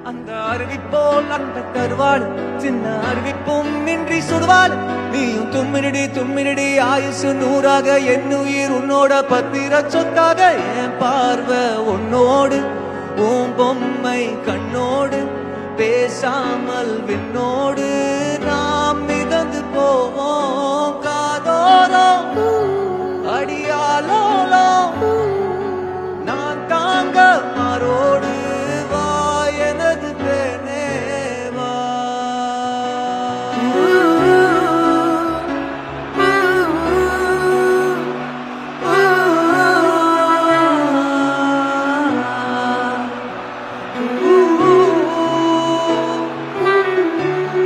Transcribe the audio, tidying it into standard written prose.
அந்த அருவி போல் அன்பை தருவாள், சின்ன அருவிப்பும் இன்றி சுடுவாள். நீயும் தும்மினடி தும்மினடி ஆயுசு 100ஆக, என் உயிர் உன்னோட பத்திர சொத்தாக. என் பார்வை உன்னோடு, உன் பொம்மை கண்ணோடு, பேசாமல் விண்ணோடு நாம் மிதந்து போவோம்.